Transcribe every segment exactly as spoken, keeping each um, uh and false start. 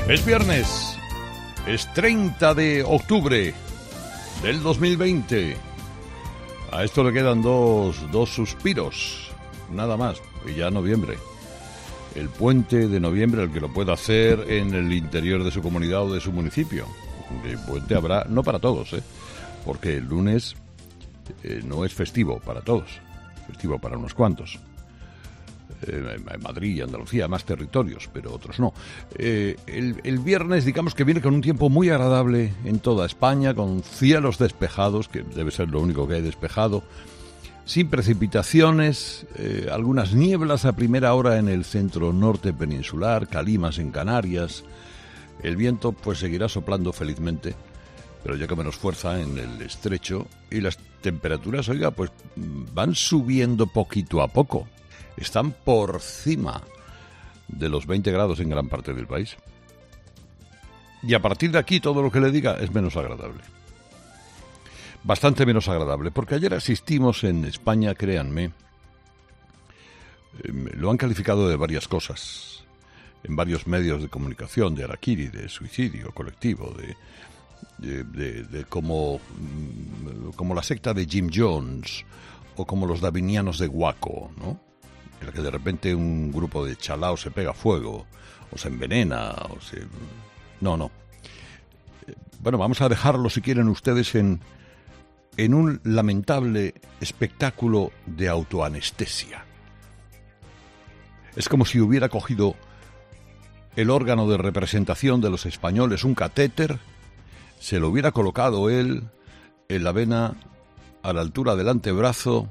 Es viernes, es treinta de octubre del dos mil veinte. A esto le quedan dos, dos suspiros, nada más, y ya noviembre. El puente de noviembre, el que lo pueda hacer en el interior de su comunidad o de su municipio. El puente habrá, no para todos, ¿eh? Porque el lunes eh, no es festivo para todos, festivo para unos cuantos. En Madrid y Andalucía, más territorios, pero otros no. Eh, el, el viernes, digamos que viene con un tiempo muy agradable en toda España, con cielos despejados, que debe ser lo único que hay despejado, sin precipitaciones, eh, algunas nieblas a primera hora en el centro norte peninsular, calimas en Canarias. El viento pues seguirá soplando felizmente, pero ya con menos fuerza en el estrecho, y las temperaturas, oiga, pues van subiendo poquito a poco. Están por cima de los veinte grados en gran parte del país. Y a partir de aquí todo lo que le diga es menos agradable. Bastante menos agradable, porque ayer asistimos en España, créanme, eh, lo han calificado de varias cosas, en varios medios de comunicación, de harakiri, de suicidio colectivo, de, de, de, de como, como la secta de Jim Jones, o como los davinianos de Waco, ¿no? En la que de repente un grupo de chalaos se pega fuego, o se envenena, o se... No, no. Bueno, vamos a dejarlo, si quieren ustedes, en, en un lamentable espectáculo de autoanestesia. Es como si hubiera cogido el órgano de representación de los españoles, un catéter, se lo hubiera colocado él en la vena a la altura del antebrazo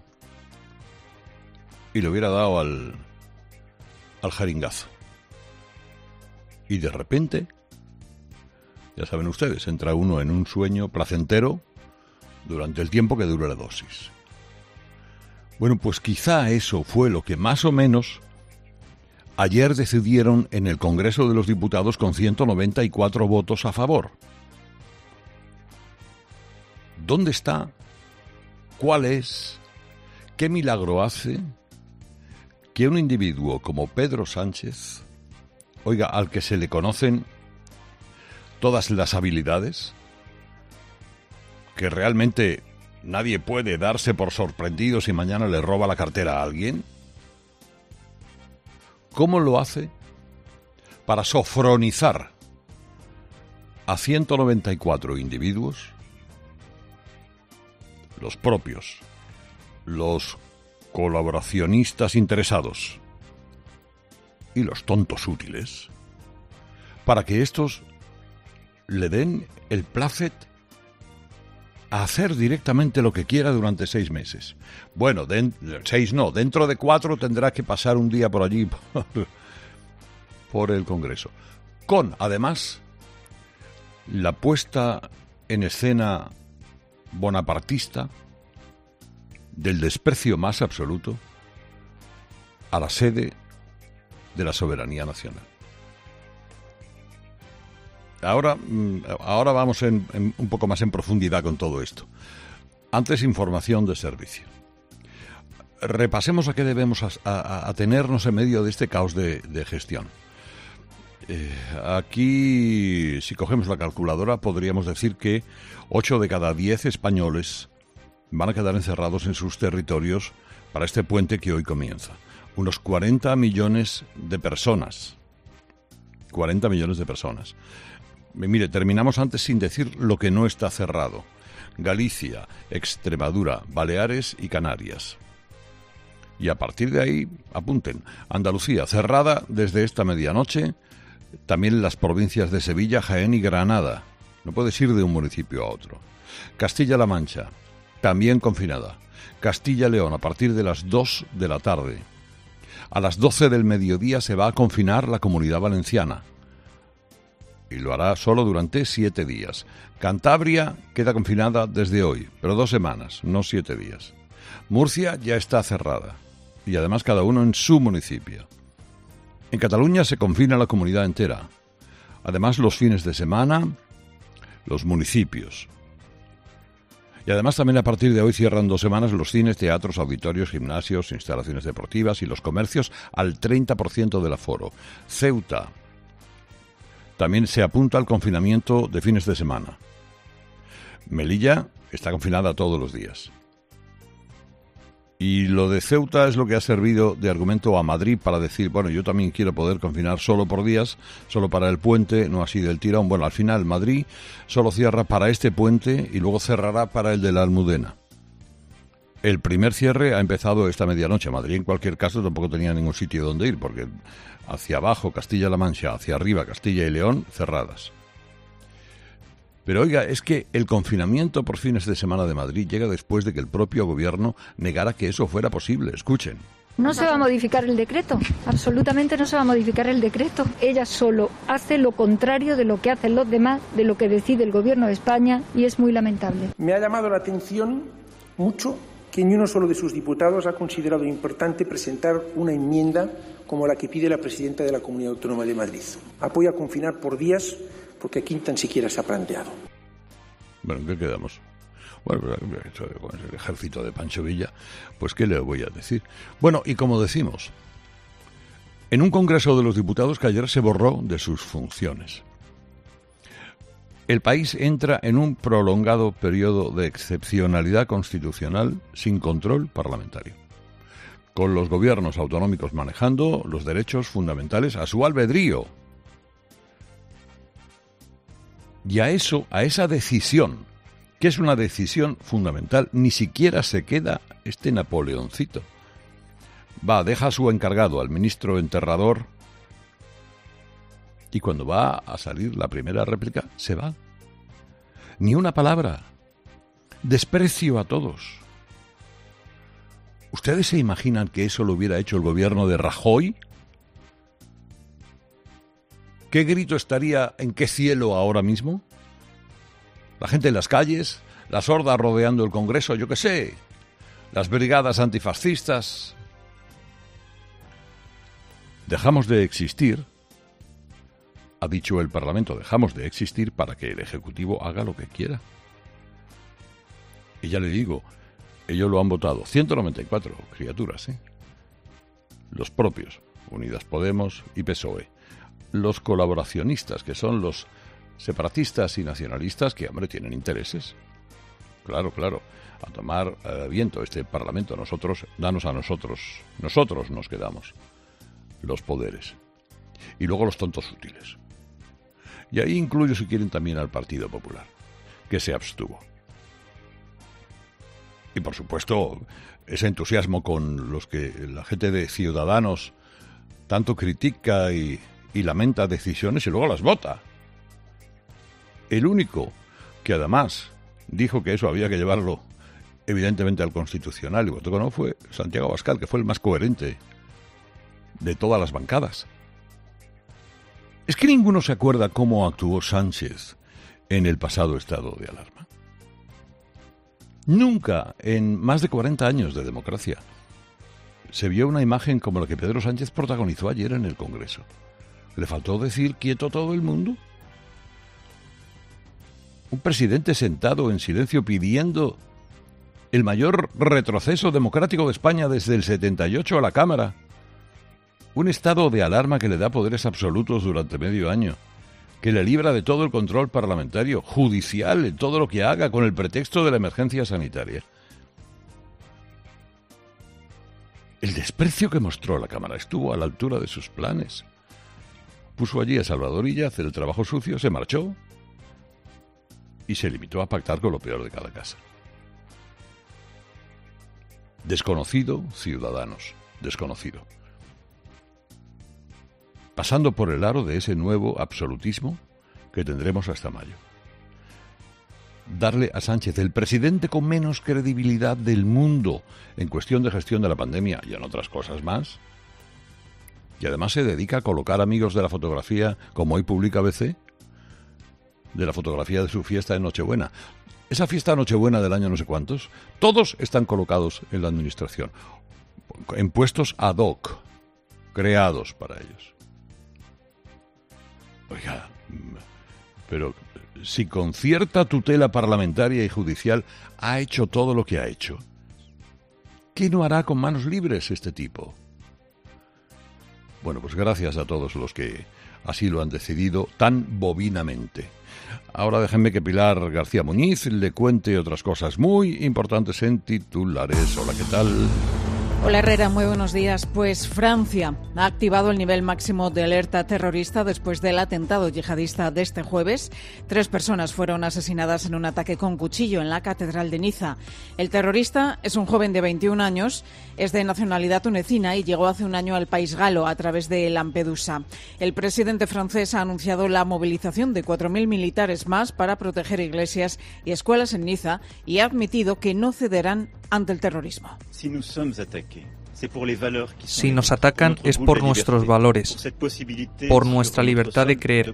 y le hubiera dado al, al jeringazo. Y de repente, ya saben ustedes, entra uno en un sueño placentero durante el tiempo que dure la dosis. Bueno, pues quizá eso fue lo que más o menos ayer decidieron en el Congreso de los Diputados con ciento noventa y cuatro votos a favor. ¿Dónde está? ¿Cuál es? ¿Qué milagro hace que un individuo como Pedro Sánchez, oiga, al que se le conocen todas las habilidades, que realmente nadie puede darse por sorprendido si mañana le roba la cartera a alguien? ¿Cómo lo hace para sofronizar a ciento noventa y cuatro individuos, los propios, los colaboracionistas interesados y los tontos útiles, para que estos le den el plácet a hacer directamente lo que quiera durante seis meses? Bueno, de, seis no, dentro de cuatro tendrá que pasar un día por allí, por, por el Congreso, con, además, la puesta en escena bonapartista del desprecio más absoluto a la sede de la soberanía nacional. Ahora, ahora vamos en, en, un poco más en profundidad con todo esto. Antes, información de servicio. Repasemos a qué debemos a, a, atenernos en medio de este caos de, de gestión. Eh, aquí, si cogemos la calculadora, podríamos decir que ocho de cada diez españoles van a quedar encerrados en sus territorios para este puente que hoy comienza. Unos cuarenta millones de personas. cuarenta millones de personas. Mire, terminamos antes sin decir lo que no está cerrado. Galicia, Extremadura, Baleares y Canarias. Y a partir de ahí, apunten, Andalucía cerrada desde esta medianoche, también las provincias de Sevilla, Jaén y Granada. No puedes ir de un municipio a otro. Castilla-La Mancha, también confinada. Castilla-León, a partir de las dos de la tarde. A las doce del mediodía se va a confinar la Comunidad Valenciana. Y lo hará solo durante siete días. Cantabria queda confinada desde hoy, pero dos semanas, no siete días. Murcia ya está cerrada. Y además cada uno en su municipio. En Cataluña se confina la comunidad entera. Además los fines de semana, los municipios. Y además también a partir de hoy cierran dos semanas los cines, teatros, auditorios, gimnasios, instalaciones deportivas y los comercios al treinta por ciento del aforo. Ceuta también se apunta al confinamiento de fines de semana. Melilla está confinada todos los días. Y lo de Ceuta es lo que ha servido de argumento a Madrid para decir, bueno, yo también quiero poder confinar solo por días, solo para el puente, no así del tirón. Bueno, al final Madrid solo cierra para este puente y luego cerrará para el de la Almudena. El primer cierre ha empezado esta medianoche. Madrid, en cualquier caso, tampoco tenía ningún sitio donde ir, porque hacia abajo Castilla-La Mancha, hacia arriba Castilla y León, cerradas. Pero oiga, es que el confinamiento por fines de semana de Madrid llega después de que el propio gobierno negara que eso fuera posible. Escuchen. No se va a modificar el decreto, absolutamente no se va a modificar el decreto. Ella solo hace lo contrario de lo que hacen los demás, de lo que decide el gobierno de España, y es muy lamentable. Me ha llamado la atención mucho que ni uno solo de sus diputados ha considerado importante presentar una enmienda como la que pide la presidenta de la Comunidad Autónoma de Madrid. Apoya confinar por días porque aquí tan siquiera se ha planteado. Bueno, ¿en qué quedamos? Bueno, con el ejército de Pancho Villa, pues ¿qué le voy a decir? Bueno, y como decimos, en un Congreso de los Diputados que ayer se borró de sus funciones, el país entra en un prolongado periodo de excepcionalidad constitucional sin control parlamentario, con los gobiernos autonómicos manejando los derechos fundamentales a su albedrío. Y a eso, a esa decisión, que es una decisión fundamental, ni siquiera se queda este Napoleoncito. Va, deja a su encargado, al ministro enterrador, y cuando va a salir la primera réplica, se va. Ni una palabra. Desprecio a todos. ¿Ustedes se imaginan que eso lo hubiera hecho el gobierno de Rajoy? ¿Qué grito estaría en qué cielo ahora mismo? La gente en las calles, las hordas rodeando el Congreso, yo qué sé, las brigadas antifascistas. Dejamos de existir, ha dicho el Parlamento, dejamos de existir para que el Ejecutivo haga lo que quiera. Y ya le digo, ellos lo han votado, ciento noventa y cuatro criaturas, ¿eh? Los propios, Unidas Podemos y P S O E. Los colaboracionistas, que son los separatistas y nacionalistas, que, hombre, tienen intereses. Claro, claro, a tomar eh, viento este Parlamento, nosotros, danos a nosotros, nosotros nos quedamos los poderes. Y luego los tontos útiles. Y ahí incluyo, si quieren, también al Partido Popular, que se abstuvo. Y, por supuesto, ese entusiasmo con los que la gente de Ciudadanos tanto critica y y lamenta decisiones y luego las vota. El único que además dijo que eso había que llevarlo evidentemente al Constitucional y votó que no fue Santiago Abascal, que fue el más coherente de todas las bancadas. Es que ninguno se acuerda cómo actuó Sánchez en el pasado estado de alarma. Nunca en más de cuarenta años de democracia se vio una imagen como la que Pedro Sánchez protagonizó ayer en el Congreso. ¿Le faltó decir quieto todo el mundo? Un presidente sentado en silencio pidiendo el mayor retroceso democrático de España desde el setenta y ocho a la Cámara. Un estado de alarma que le da poderes absolutos durante medio año, que le libra de todo el control parlamentario, judicial, en todo lo que haga con el pretexto de la emergencia sanitaria. El desprecio que mostró la Cámara estuvo a la altura de sus planes. Puso allí a Salvador Illa a hacer el trabajo sucio, se marchó y se limitó a pactar con lo peor de cada casa. Desconocido, Ciudadanos, desconocido. Pasando por el aro de ese nuevo absolutismo que tendremos hasta mayo. Darle a Sánchez, el presidente con menos credibilidad del mundo en cuestión de gestión de la pandemia y en otras cosas más, y además se dedica a colocar amigos de la fotografía, como hoy publica A B C, de la fotografía de su fiesta de Nochebuena. Esa fiesta de Nochebuena del año no sé cuántos, todos están colocados en la administración, en puestos ad hoc, creados para ellos. Oiga, pero si con cierta tutela parlamentaria y judicial ha hecho todo lo que ha hecho, ¿qué no hará con manos libres este tipo? Bueno, pues gracias a todos los que Así lo han decidido tan bovinamente. Ahora déjenme que Pilar García Muñiz le cuente otras cosas muy importantes en titulares. Hola, ¿qué tal? Hola Herrera, muy buenos días. Pues Francia ha activado el nivel máximo de alerta terrorista después del atentado yihadista de este jueves. Tres personas fueron asesinadas en un ataque con cuchillo en la Catedral de Niza. El terrorista es un joven de veintiún años, es de nacionalidad tunecina y llegó hace un año al país galo a través de Lampedusa. El presidente francés ha anunciado la movilización de cuatro mil militares más para proteger iglesias y escuelas en Niza y ha admitido que no cederán ante el terrorismo. Si nous sommes attaqués, Si nos atacan es por nuestros valores, por nuestra libertad de creer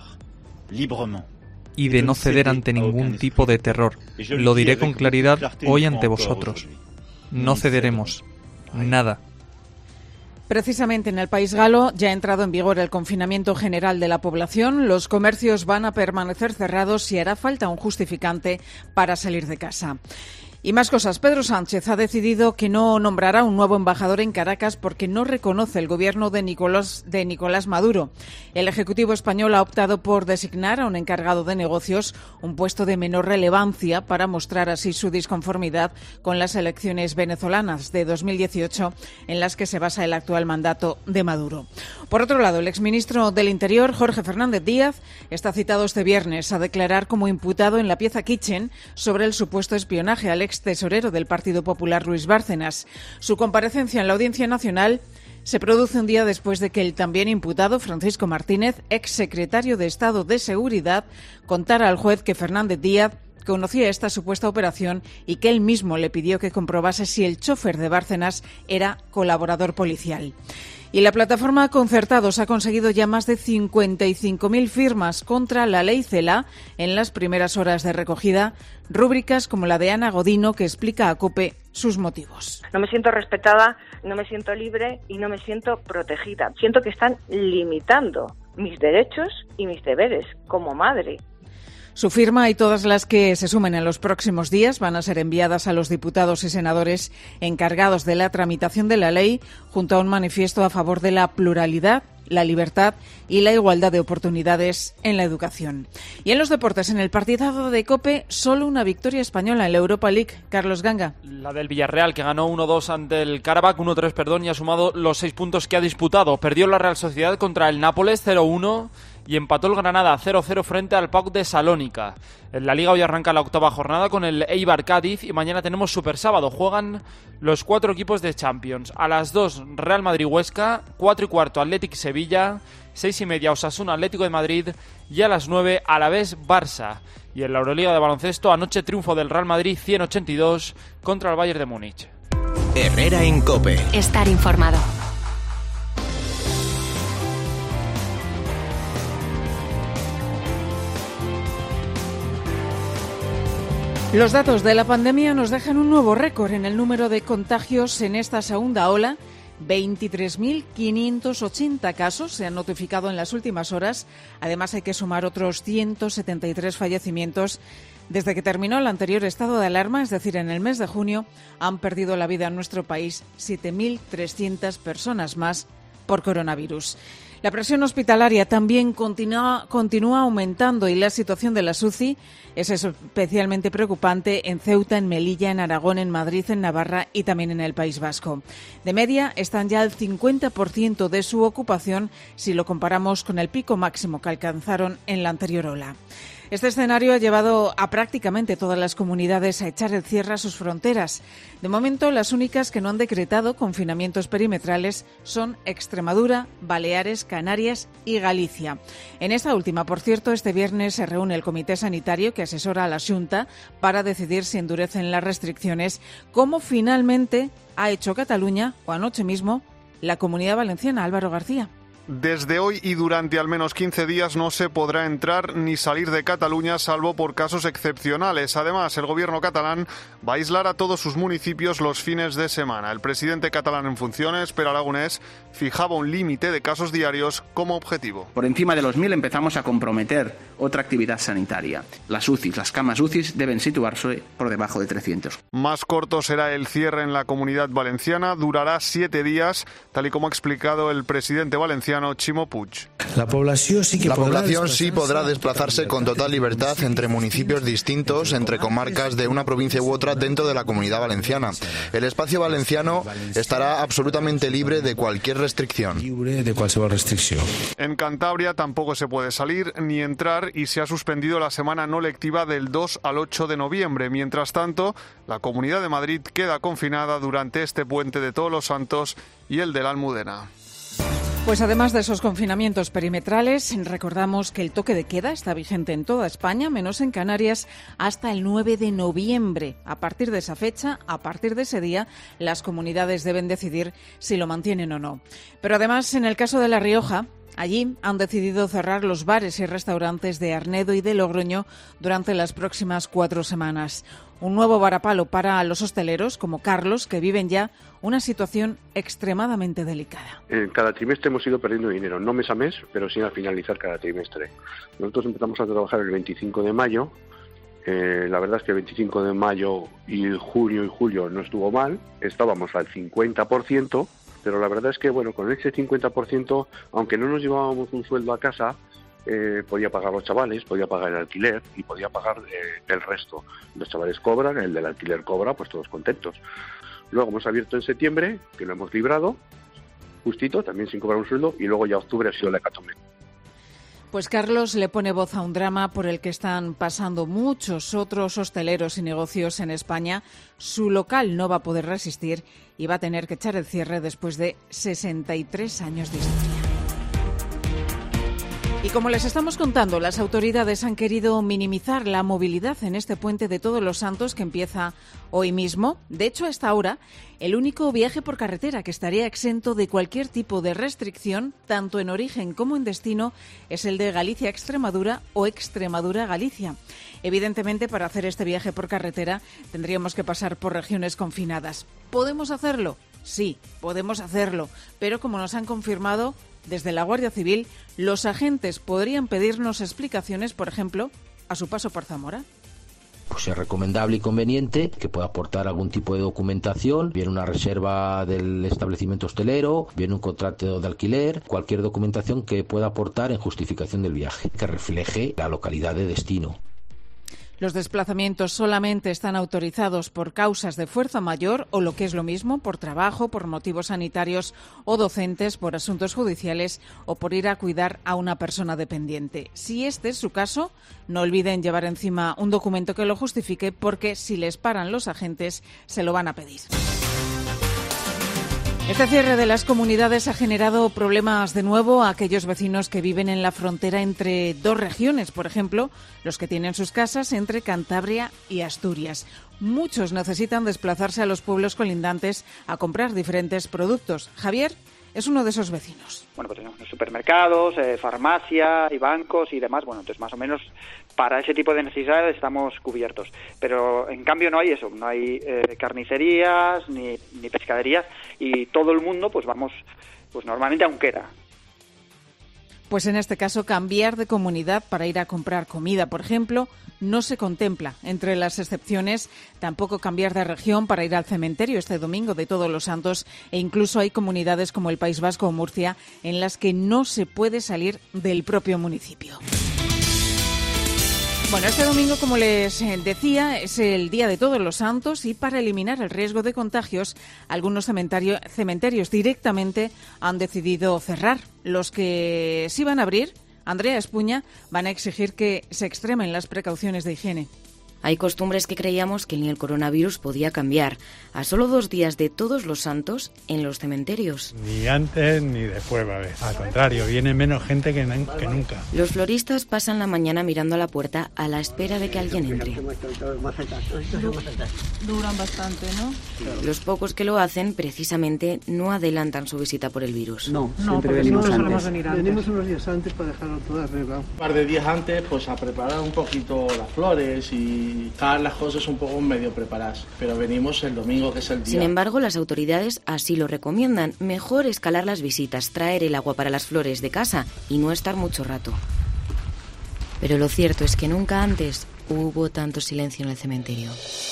y de no ceder ante ningún tipo de terror. Lo diré con claridad hoy ante vosotros. No cederemos. Nada. Precisamente en el país galo ya ha entrado en vigor el confinamiento general de la población. Los comercios van a permanecer cerrados y hará falta un justificante para salir de casa. Y más cosas. Pedro Sánchez ha decidido que no nombrará un nuevo embajador en Caracas porque no reconoce el gobierno de Nicolás, de Nicolás Maduro. El Ejecutivo español ha optado por designar a un encargado de negocios, un puesto de menor relevancia, para mostrar así su disconformidad con las elecciones venezolanas de dos mil dieciocho, en las que se basa el actual mandato de Maduro. Por otro lado, el exministro del Interior, Jorge Fernández Díaz, está citado este viernes a declarar como imputado en la pieza Kitchen sobre el supuesto espionaje al ex tesorero del Partido Popular, Luis Bárcenas. Su comparecencia en la Audiencia Nacional se produce un día después de que el también imputado, Francisco Martínez, ex secretario de Estado de Seguridad, contara al juez que Fernández Díaz conocía esta supuesta operación y que él mismo le pidió que comprobase si el chofer de Bárcenas era colaborador policial. Y la plataforma Concertados ha conseguido ya más de cincuenta y cinco mil firmas contra la ley CELA en las primeras horas de recogida, rúbricas como la de Ana Godino, que explica a COPE sus motivos. No me siento respetada, no me siento libre y no me siento protegida. Siento que están limitando mis derechos y mis deberes como madre. Su firma y todas las que se sumen en los próximos días van a ser enviadas a los diputados y senadores encargados de la tramitación de la ley, junto a un manifiesto a favor de la pluralidad, la libertad y la igualdad de oportunidades en la educación. Y en los deportes, en el partidazo de COPE, solo una victoria española en la Europa League. Carlos Ganga. La del Villarreal, que ganó uno dos ante el Karabakh, uno tres, perdón, y ha sumado los seis puntos que ha disputado. Perdió la Real Sociedad contra el Nápoles cero uno y empató el Granada cero cero frente al P A O K de Salónica. En la Liga hoy arranca la octava jornada con el Eibar Cádiz y mañana tenemos Super Sábado. Juegan los cuatro equipos de Champions. A las dos Real Madrid Huesca, cuatro y cuarto Athletic Sevilla, seis y media Osasuna Atlético de Madrid y a las nueve Alavés Barça. Y en la Euroliga de baloncesto, anoche triunfo del Real Madrid ciento ochenta y dos contra el Bayern de Múnich. Herrera en COPE. Estar informado. Los datos de la pandemia nos dejan un nuevo récord en el número de contagios en esta segunda ola. veintitrés mil quinientos ochenta casos se han notificado en las últimas horas. Además, hay que sumar otros ciento setenta y tres fallecimientos. Desde que terminó el anterior estado de alarma, es decir, en el mes de junio, han perdido la vida en nuestro país siete mil trescientas personas más por coronavirus. La presión hospitalaria también continúa, continúa aumentando y la situación de las U C I es especialmente preocupante en Ceuta, en Melilla, en Aragón, en Madrid, en Navarra y también en el País Vasco. De media están ya al cincuenta por ciento de su ocupación si lo comparamos con el pico máximo que alcanzaron en la anterior ola. Este escenario ha llevado a prácticamente todas las comunidades a echar el cierre a sus fronteras. De momento, las únicas que no han decretado confinamientos perimetrales son Extremadura, Baleares, Canarias y Galicia. En esta última, por cierto, este viernes se reúne el Comité Sanitario que asesora a la Xunta para decidir si endurecen las restricciones, como finalmente ha hecho Cataluña o anoche mismo la Comunidad Valenciana. Álvaro García. Desde hoy y durante al menos quince días no se podrá entrar ni salir de Cataluña salvo por casos excepcionales. Además, el gobierno catalán va a aislar a todos sus municipios los fines de semana. El presidente catalán en funciones, Pere Aragonés, fijaba un límite de casos diarios como objetivo. Por encima de los mil empezamos a comprometer otra actividad sanitaria. Las U C Is, las camas U C Is deben situarse por debajo de trescientos. Más corto será el cierre en la Comunidad Valenciana, durará siete días, tal y como ha explicado el presidente valenciano Ximo Puig. La población sí que la podrá población sí podrá desplazarse con total libertad entre municipios distintos, entre comarcas de una provincia u otra dentro de la Comunidad Valenciana. El espacio valenciano estará absolutamente libre de cualquier restricción. Libre de cualquier restricción. En Cantabria tampoco se puede salir ni entrar y se ha suspendido la semana no lectiva del dos al ocho de noviembre. Mientras tanto, la Comunidad de Madrid queda confinada durante este puente de Todos los Santos y el de la Almudena. Pues además de esos confinamientos perimetrales, recordamos que el toque de queda está vigente en toda España, menos en Canarias, hasta el nueve de noviembre. A partir de esa fecha, a partir de ese día, las comunidades deben decidir si lo mantienen o no. Pero además, en el caso de La Rioja, allí han decidido cerrar los bares y restaurantes de Arnedo y de Logroño durante las próximas cuatro semanas. Un nuevo varapalo para los hosteleros, como Carlos, que viven ya una situación extremadamente delicada. En cada trimestre hemos ido perdiendo dinero, no mes a mes, pero sí al finalizar cada trimestre. Nosotros empezamos a trabajar el veinticinco de mayo. Eh, la verdad es que el veinticinco de mayo y junio y julio no estuvo mal. Estábamos al cincuenta por ciento, pero la verdad es que, bueno, con ese cincuenta por ciento, aunque no nos llevábamos un sueldo a casa, Eh, podía pagar los chavales, podía pagar el alquiler y podía pagar eh, el resto. Los chavales cobran, el del alquiler cobra, pues todos contentos. Luego hemos abierto en septiembre, que lo hemos librado, justito, también sin cobrar un sueldo, y luego ya octubre ha sido la hecatombe. Pues Carlos le pone voz a un drama por el que están pasando muchos otros hosteleros y negocios en España. Su local no va a poder resistir y va a tener que echar el cierre después de sesenta y tres años de historia. Y como les estamos contando, las autoridades han querido minimizar la movilidad en este puente de Todos los Santos que empieza hoy mismo. De hecho, hasta ahora, el único viaje por carretera que estaría exento de cualquier tipo de restricción, tanto en origen como en destino, es el de Galicia-Extremadura o Extremadura-Galicia. Evidentemente, para hacer este viaje por carretera tendríamos que pasar por regiones confinadas. ¿Podemos hacerlo? Sí, podemos hacerlo, pero como nos han confirmado desde la Guardia Civil, los agentes podrían pedirnos explicaciones, por ejemplo, a su paso por Zamora. Pues es recomendable y conveniente que pueda aportar algún tipo de documentación, bien una reserva del establecimiento hostelero, bien un contrato de alquiler, cualquier documentación que pueda aportar en justificación del viaje, que refleje la localidad de destino. Los desplazamientos solamente están autorizados por causas de fuerza mayor o, lo que es lo mismo, por trabajo, por motivos sanitarios o docentes, por asuntos judiciales o por ir a cuidar a una persona dependiente. Si este es su caso, no olviden llevar encima un documento que lo justifique, porque si les paran los agentes, se lo van a pedir. Este cierre de las comunidades ha generado problemas de nuevo a aquellos vecinos que viven en la frontera entre dos regiones, por ejemplo, los que tienen sus casas entre Cantabria y Asturias. Muchos necesitan desplazarse a los pueblos colindantes a comprar diferentes productos. Javier es uno de esos vecinos. Bueno, pues tenemos supermercados, eh, farmacia y bancos y demás. Bueno, entonces más o menos para ese tipo de necesidades estamos cubiertos. Pero en cambio no hay eso, no hay eh, carnicerías ni, ni pescaderías y todo el mundo pues vamos pues normalmente a Unquera. Pues en este caso, cambiar de comunidad para ir a comprar comida, por ejemplo, no se contempla. Entre las excepciones, tampoco cambiar de región para ir al cementerio este domingo de Todos los Santos, e incluso hay comunidades como el País Vasco o Murcia en las que no se puede salir del propio municipio. Bueno, este domingo, como les decía, es el Día de Todos los Santos y para eliminar el riesgo de contagios, algunos cementerio, cementerios directamente han decidido cerrar. Los que sí van a abrir, Andrea Espuña, van a exigir que se extremen las precauciones de higiene. Hay costumbres que creíamos que ni el coronavirus podía cambiar. A solo dos días de Todos los Santos en los cementerios. Ni antes ni después va a haber. Al contrario, viene menos gente que, que nunca. Los floristas pasan la mañana mirando a la puerta a la espera de que alguien entre. Duran bastante, ¿no? Los pocos que lo hacen, precisamente, no adelantan su visita por el virus. No, no porque venimos no solemos venir antes. Venimos unos días antes para dejarlo todo arreglado. Un par de días antes, pues a preparar un poquito las flores y dejar las cosas un poco medio preparadas, pero venimos el domingo, que es el día. Sin embargo, las autoridades así lo recomiendan. Mejor escalar las visitas, traer el agua para las flores de casa y no estar mucho rato. pero lo cierto es que nunca antes hubo tanto silencio en el cementerio.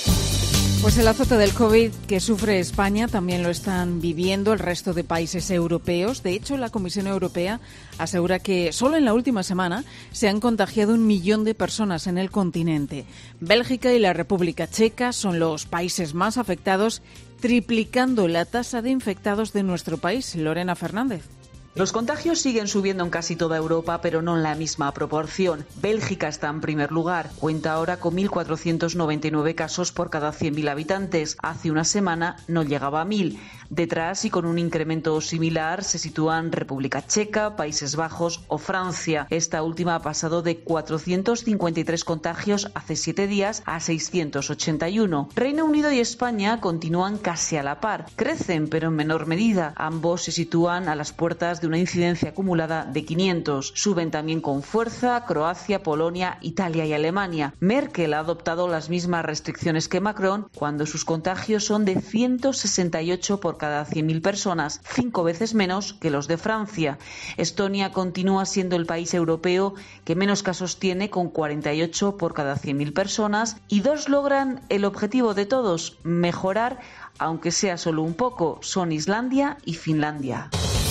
Pues el azote del COVID que sufre España también lo están viviendo el resto de países europeos. De hecho, la Comisión Europea asegura que solo en la última semana se han contagiado un millón de personas en el continente. Bélgica y la República Checa son los países más afectados, triplicando la tasa de infectados de nuestro país. Lorena Fernández. Los contagios siguen subiendo en casi toda Europa, pero no en la misma proporción. Bélgica está en primer lugar. Cuenta ahora con mil cuatrocientos noventa y nueve casos por cada cien mil habitantes. Hace una semana no llegaba a mil. Detrás y con un incremento similar se sitúan República Checa, Países Bajos o Francia. Esta última ha pasado de cuatrocientos cincuenta y tres contagios hace siete días a seiscientos ochenta y uno. Reino Unido y España continúan casi a la par. Crecen, pero en menor medida. Ambos se sitúan a las puertas de una incidencia acumulada de quinientos. Suben también con fuerza Croacia, Polonia, Italia y Alemania. Merkel ha adoptado las mismas restricciones que Macron cuando sus contagios son de ciento sesenta y ocho por cada cien mil personas, cinco veces menos que los de Francia. Estonia continúa siendo el país europeo que menos casos tiene, con cuarenta y ocho por cada cien mil personas, y dos logran el objetivo de todos, mejorar, aunque sea solo un poco. Son Islandia y Finlandia.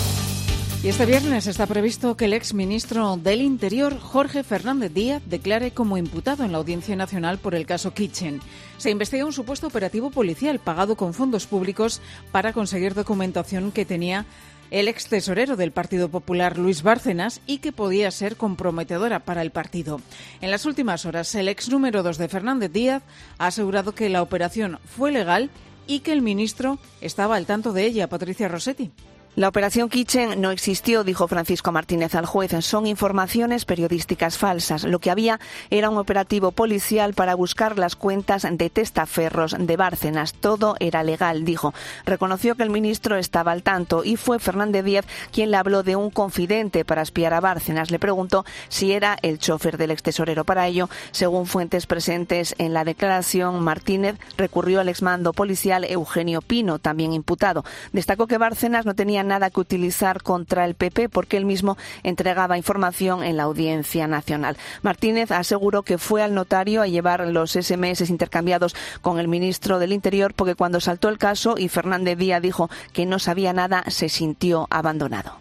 Y este viernes está previsto que el exministro del Interior, Jorge Fernández Díaz, declare como imputado en la Audiencia Nacional por el caso Kitchen. Se investiga un supuesto operativo policial pagado con fondos públicos para conseguir documentación que tenía el ex tesorero del Partido Popular, Luis Bárcenas, y que podía ser comprometedora para el partido. En las últimas horas, el ex número dos de Fernández Díaz ha asegurado que la operación fue legal y que el ministro estaba al tanto de ella. Patricia Rossetti. La operación Kitchen no existió, dijo Francisco Martínez al juez. Son informaciones periodísticas falsas. Lo que había era un operativo policial para buscar las cuentas de testaferros de Bárcenas. Todo era legal, dijo. Reconoció que el ministro estaba al tanto y fue Fernández Díaz quien le habló de un confidente para espiar a Bárcenas. Le preguntó si era el chofer del extesorero. Para ello, según fuentes presentes en la declaración, Martínez recurrió al exmando policial Eugenio Pino, también imputado. Destacó que Bárcenas no tenía nada que utilizar contra el P P porque él mismo entregaba información en la Audiencia Nacional. Martínez aseguró que fue al notario a llevar los ese eme ese intercambiados con el ministro del Interior porque cuando saltó el caso y Fernández Díaz dijo que no sabía nada, se sintió abandonado.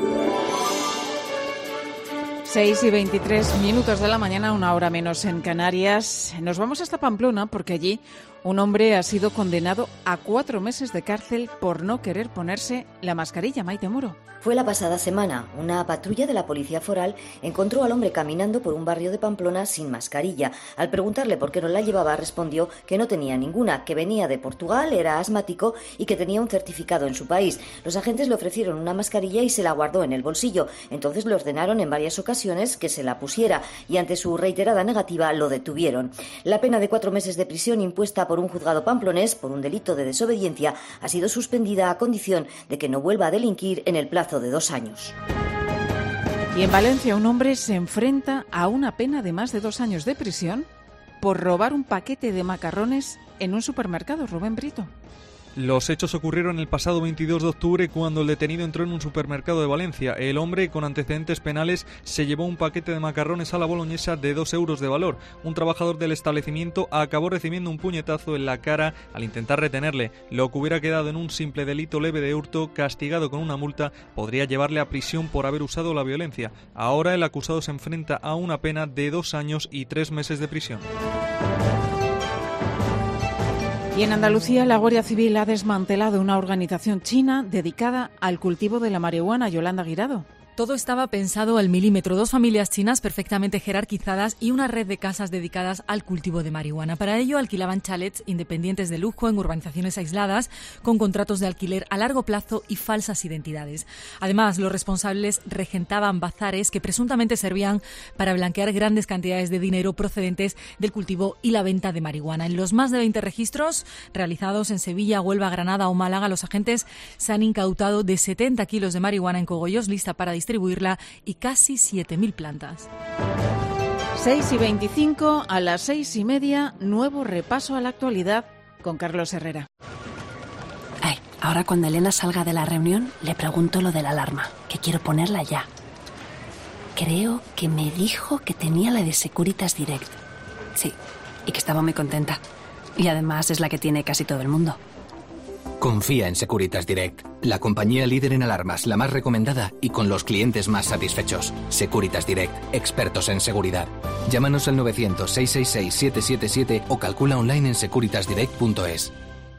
seis y veintitrés minutos de la mañana, una hora menos en Canarias. Nos vamos hasta Pamplona porque allí un hombre ha sido condenado a cuatro meses de cárcel por no querer ponerse la mascarilla. Maite Muro. Fue la pasada semana. Una patrulla de la Policía Foral encontró al hombre caminando por un barrio de Pamplona sin mascarilla. Al preguntarle por qué no la llevaba, respondió que no tenía ninguna, que venía de Portugal, era asmático y que tenía un certificado en su país. Los agentes le ofrecieron una mascarilla y se la guardó en el bolsillo. Entonces le ordenaron en varias ocasiones que se la pusiera y ante su reiterada negativa lo detuvieron. La pena de cuatro meses de prisión impuesta por un juzgado pamplonés por un delito de desobediencia ha sido suspendida a condición de que no vuelva a delinquir en el plazo de dos años. Y en Valencia un hombre se enfrenta a una pena de más de dos años de prisión por robar un paquete de macarrones en un supermercado. Rubén Brito. Los hechos ocurrieron el pasado veintidós de octubre cuando el detenido entró en un supermercado de Valencia. El hombre, con antecedentes penales, se llevó un paquete de macarrones a la boloñesa de dos euros de valor. Un trabajador del establecimiento acabó recibiendo un puñetazo en la cara al intentar retenerle. Lo que hubiera quedado en un simple delito leve de hurto, castigado con una multa, podría llevarle a prisión por haber usado la violencia. Ahora el acusado se enfrenta a una pena de dos años y tres meses de prisión. Y en Andalucía, la Guardia Civil ha desmantelado una organización china dedicada al cultivo de la marihuana. Yolanda Guirado. Todo estaba pensado al milímetro. Dos familias chinas perfectamente jerarquizadas y una red de casas dedicadas al cultivo de marihuana. Para ello alquilaban chalets independientes de lujo en urbanizaciones aisladas con contratos de alquiler a largo plazo y falsas identidades. Además, los responsables regentaban bazares que presuntamente servían para blanquear grandes cantidades de dinero procedentes del cultivo y la venta de marihuana. En los más de veinte registros realizados en Sevilla, Huelva, Granada o Málaga, los agentes se han incautado de setenta kilos de marihuana en cogollos lista para distribuir distribuirla y casi siete mil plantas. seis y veinticinco, a las seis y media, nuevo repaso a la actualidad con Carlos Herrera. Ay, ahora cuando Elena salga de la reunión le pregunto lo de la alarma, que quiero ponerla ya. Creo que me dijo que tenía la de Securitas Direct. Sí, y que estaba muy contenta. Y además es la que tiene casi todo el mundo. Confía en Securitas Direct, la compañía líder en alarmas, la más recomendada y con los clientes más satisfechos. Securitas Direct, expertos en seguridad. Llámanos al novecientos, seiscientos sesenta y seis, setecientos setenta y siete o calcula online en securitas direct punto es.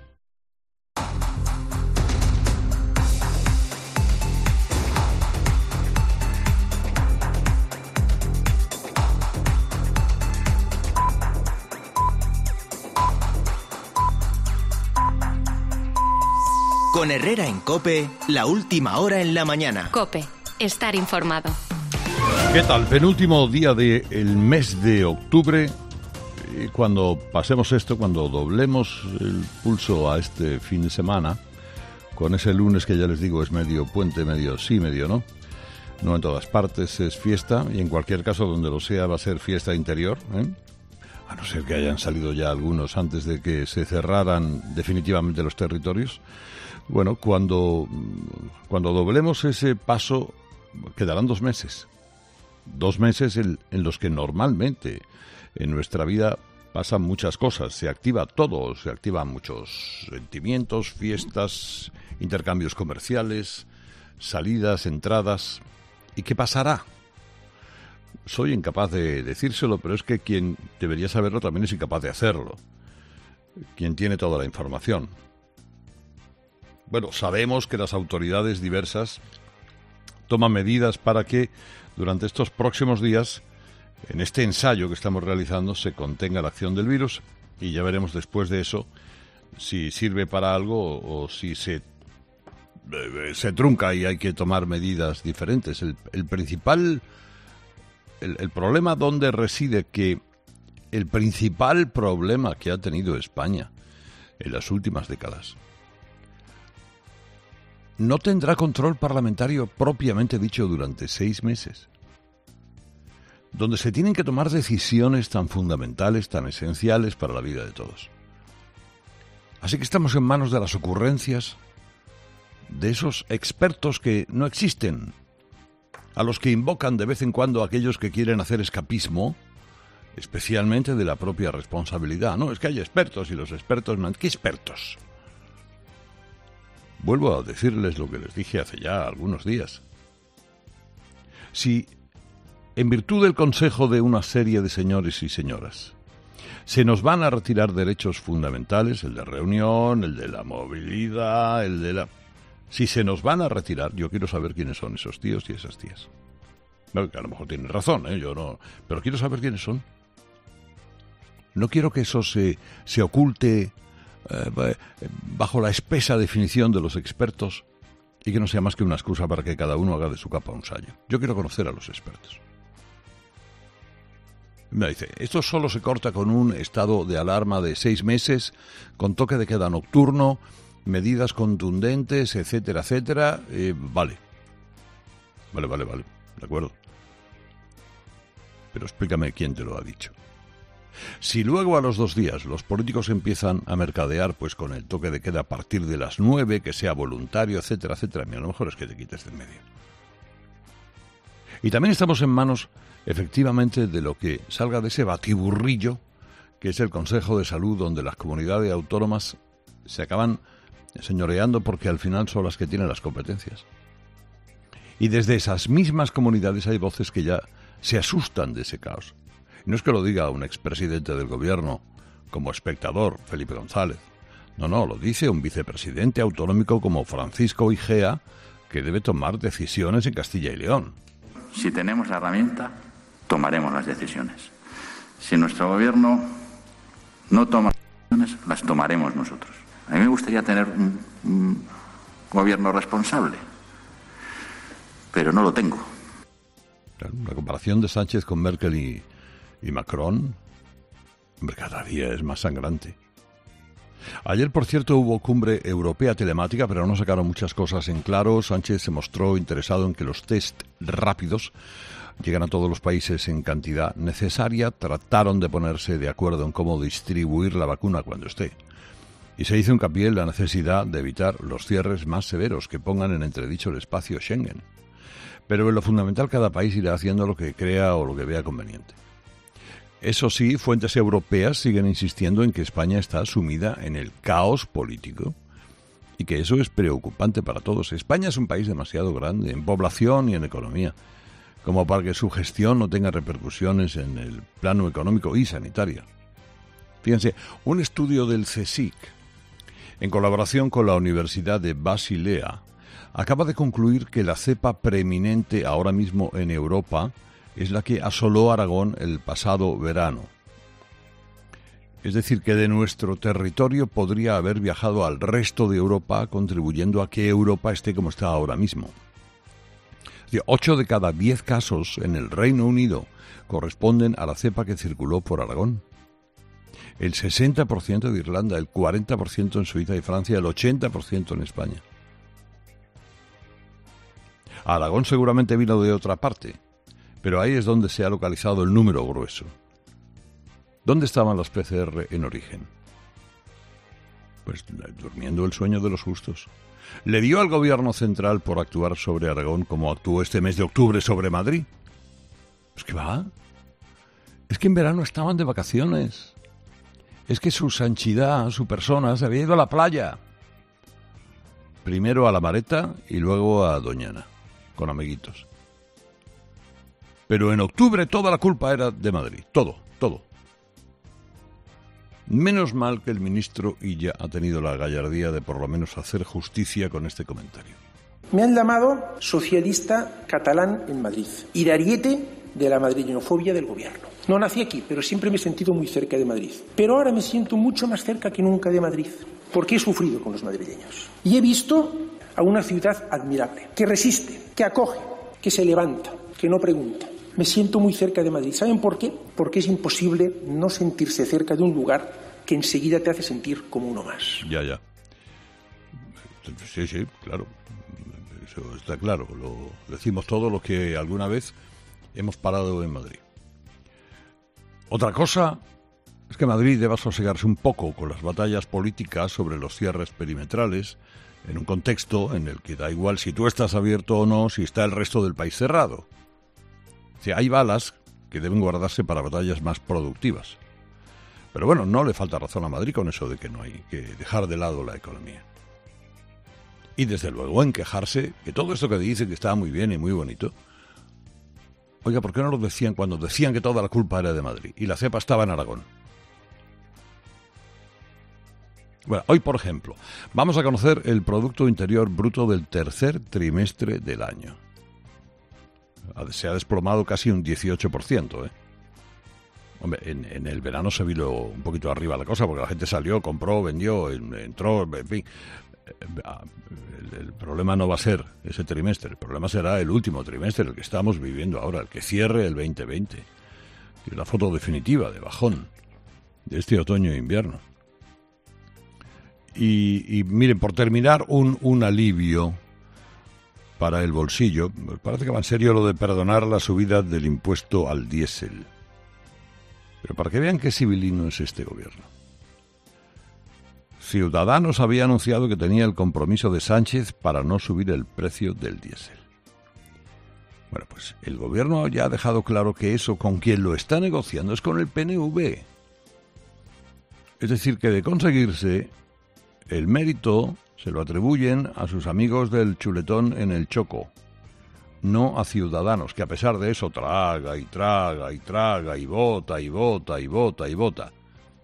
Con Herrera en COPE, la última hora en la mañana. COPE, estar informado. ¿Qué tal? Penúltimo día del mes de octubre. Y cuando pasemos esto, cuando doblemos el pulso a este fin de semana, con ese lunes que ya les digo es medio puente, medio sí, medio no. No en todas partes es fiesta y en cualquier caso donde lo sea va a ser fiesta interior, ¿eh? A no ser que hayan salido ya algunos antes de que se cerraran definitivamente los territorios. Bueno, cuando, cuando doblemos ese paso, quedarán dos meses. Dos meses en, en los que normalmente en nuestra vida pasan muchas cosas. Se activa todo, se activan muchos sentimientos, fiestas, intercambios comerciales, salidas, entradas. ¿Y qué pasará? Soy incapaz de decírselo, pero es que quien debería saberlo también es incapaz de hacerlo. Quien tiene toda la información. Bueno, sabemos que las autoridades diversas toman medidas para que durante estos próximos días, en este ensayo que estamos realizando, se contenga la acción del virus y ya veremos después de eso si sirve para algo o, o si se, se trunca y hay que tomar medidas diferentes. El, el principal, el, el problema donde reside que el principal problema que ha tenido España en las últimas décadas no tendrá control parlamentario propiamente dicho durante seis meses, donde se tienen que tomar decisiones tan fundamentales, tan esenciales para la vida de todos. Así que estamos en manos de las ocurrencias de esos expertos que no existen, a los que invocan de vez en cuando aquellos que quieren hacer escapismo, especialmente de la propia responsabilidad. No, es que hay expertos y los expertos... ¿Qué expertos? Vuelvo a decirles lo que les dije hace ya algunos días. Si, en virtud del consejo de una serie de señores y señoras, se nos van a retirar derechos fundamentales, el de reunión, el de la movilidad, el de la... Si se nos van a retirar, yo quiero saber quiénes son esos tíos y esas tías. Bueno, que a lo mejor tienen razón, ¿eh? Yo no... Pero quiero saber quiénes son. No quiero que eso se, se oculte eh, bajo la espesa definición de los expertos y que no sea más que una excusa para que cada uno haga de su capa un sayo. Yo quiero conocer a los expertos. Me dice, esto solo se corta con un estado de alarma de seis meses, con toque de queda nocturno, medidas contundentes, etcétera, etcétera. Eh, vale. Vale, vale, vale. De acuerdo. Pero explícame quién te lo ha dicho. Si luego a los dos días los políticos empiezan a mercadear pues con el toque de queda a partir de las nueve, que sea voluntario, etcétera, etcétera, a lo mejor es que te quites de en medio. Y también estamos en manos, efectivamente, de lo que salga de ese batiburrillo, que es el Consejo de Salud, donde las comunidades autónomas se acaban señoreando porque al final son las que tienen las competencias. Y desde esas mismas comunidades hay voces que ya se asustan de ese caos. No es que lo diga un expresidente del gobierno como espectador, Felipe González. No, no, lo dice un vicepresidente autonómico como Francisco Igea, que debe tomar decisiones en Castilla y León. Si tenemos la herramienta, tomaremos las decisiones. Si nuestro gobierno no toma decisiones, las tomaremos nosotros. A mí me gustaría tener un, un gobierno responsable, pero no lo tengo. La comparación de Sánchez con Merkel y, y Macron, hombre, cada día es más sangrante. Ayer, por cierto, hubo cumbre europea telemática, pero no sacaron muchas cosas en claro. Sánchez se mostró interesado en que los test rápidos llegan a todos los países en cantidad necesaria. Trataron de ponerse de acuerdo en cómo distribuir la vacuna cuando esté. Y se hizo hincapié en la necesidad de evitar los cierres más severos que pongan en entredicho el espacio Schengen. Pero en lo fundamental cada país irá haciendo lo que crea o lo que vea conveniente. Eso sí, fuentes europeas siguen insistiendo en que España está sumida en el caos político y que eso es preocupante para todos. España es un país demasiado grande en población y en economía, como para que su gestión no tenga repercusiones en el plano económico y sanitario. Fíjense, un estudio del CSIC, en colaboración con la Universidad de Basilea, acaba de concluir que la cepa preeminente ahora mismo en Europa es la que asoló Aragón el pasado verano. Es decir, que de nuestro territorio podría haber viajado al resto de Europa, contribuyendo a que Europa esté como está ahora mismo. Ocho de cada diez casos en el Reino Unido corresponden a la cepa que circuló por Aragón. El sesenta por ciento de Irlanda, el cuarenta por ciento en Suiza y Francia, el ochenta por ciento en España. Aragón seguramente vino de otra parte, pero ahí es donde se ha localizado el número grueso. ¿Dónde estaban las P C R en origen? Pues durmiendo el sueño de los justos. ¿Le dio al gobierno central por actuar sobre Aragón como actuó este mes de octubre sobre Madrid? Pues que va. Es que en verano estaban de vacaciones. Es que su santidad, su persona, se había ido a la playa. Primero a La Mareta y luego a Doñana, con amiguitos. Pero en octubre toda la culpa era de Madrid. Todo, todo. Menos mal que el ministro Illa ha tenido la gallardía de por lo menos hacer justicia con este comentario. Me han llamado socialista catalán en Madrid y de ariete de la madrilenofobia del gobierno. No nací aquí, pero siempre me he sentido muy cerca de Madrid. Pero ahora me siento mucho más cerca que nunca de Madrid, porque he sufrido con los madrileños. Y he visto a una ciudad admirable, que resiste, que acoge, que se levanta, que no pregunta. Me siento muy cerca de Madrid. ¿Saben por qué? Porque es imposible no sentirse cerca de un lugar que enseguida te hace sentir como uno más. Ya, ya. Sí, sí, claro. Eso está claro. Lo decimos todos los que alguna vez hemos parado en Madrid. Otra cosa es que Madrid deba sosegarse un poco con las batallas políticas sobre los cierres perimetrales en un contexto en el que da igual si tú estás abierto o no, si está el resto del país cerrado. O sea, hay balas que deben guardarse para batallas más productivas. Pero bueno, no le falta razón a Madrid con eso de que no hay que dejar de lado la economía. Y desde luego en quejarse, que todo esto que dice que está muy bien y muy bonito. Oiga, ¿por qué no lo decían cuando decían que toda la culpa era de Madrid y la cepa estaba en Aragón? Bueno, hoy por ejemplo, vamos a conocer el Producto Interior Bruto del tercer trimestre del año. Se ha desplomado casi un dieciocho por ciento, ¿eh? Hombre, en, en el verano se vino un poquito arriba la cosa, porque la gente salió, compró, vendió, entró, en fin. El, el problema no va a ser ese trimestre, el problema será el último trimestre, el que estamos viviendo ahora, el que cierre el veinte veinte. Que es la foto definitiva de bajón de este otoño e invierno. Y, y miren, por terminar, un, un alivio para el bolsillo. Parece que va en serio lo de perdonar la subida del impuesto al diésel. Pero para que vean qué civilino es este gobierno. Ciudadanos había anunciado que tenía el compromiso de Sánchez para no subir el precio del diésel. Bueno, pues el gobierno ya ha dejado claro que eso con quien lo está negociando es con el P N V. Es decir, que de conseguirse, el mérito se lo atribuyen a sus amigos del chuletón en el Choco, no a Ciudadanos, que a pesar de eso traga y traga y traga y vota y vota y vota y vota.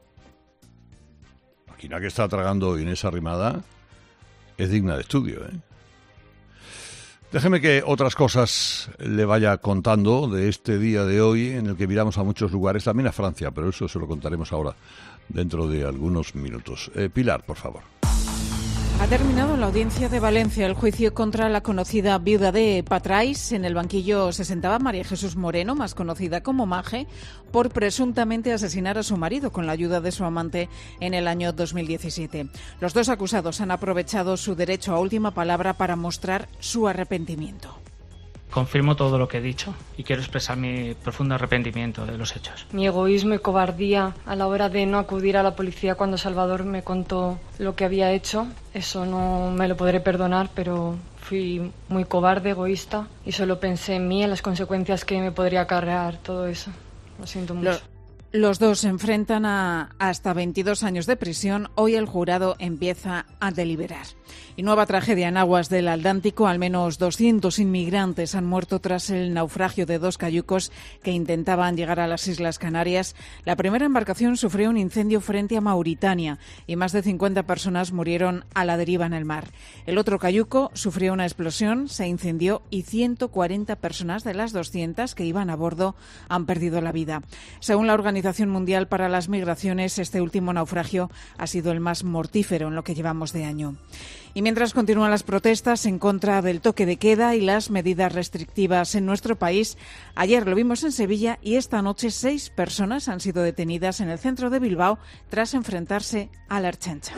Aquí la que está tragando Inés Arrimada es digna de estudio, ¿eh? Déjeme que otras cosas le vaya contando de este día de hoy, en el que miramos a muchos lugares, también a Francia, pero eso se lo contaremos ahora, dentro de algunos minutos. Eh, Pilar, por favor. Ha terminado la audiencia de Valencia el juicio contra la conocida viuda de Patrais. En el banquillo se sentaba María Jesús Moreno, más conocida como Maje, por presuntamente asesinar a su marido con la ayuda de su amante en el año dos mil diecisiete. Los dos acusados han aprovechado su derecho a última palabra para mostrar su arrepentimiento. Confirmo todo lo que he dicho y quiero expresar mi profundo arrepentimiento de los hechos. Mi egoísmo y cobardía a la hora de no acudir a la policía cuando Salvador me contó lo que había hecho, eso no me lo podré perdonar, pero fui muy cobarde, egoísta y solo pensé en mí, en las consecuencias que me podría acarrear todo eso. Lo siento mucho. Lo... Los dos se enfrentan a hasta veintidós años de prisión. Hoy el jurado empieza a deliberar. Y nueva tragedia en aguas del Atlántico. Al menos doscientos inmigrantes han muerto tras el naufragio de dos cayucos que intentaban llegar a las Islas Canarias. La primera embarcación sufrió un incendio frente a Mauritania y más de cincuenta personas murieron a la deriva en el mar. El otro cayuco sufrió una explosión, se incendió y ciento cuarenta personas de las doscientas que iban a bordo han perdido la vida. Según la Organización Mundial para las Migraciones, este último naufragio ha sido el más mortífero en lo que llevamos de año. Y mientras continúan las protestas en contra del toque de queda y las medidas restrictivas en nuestro país, ayer lo vimos en Sevilla y esta noche seis personas han sido detenidas en el centro de Bilbao tras enfrentarse a la Ertzaintza.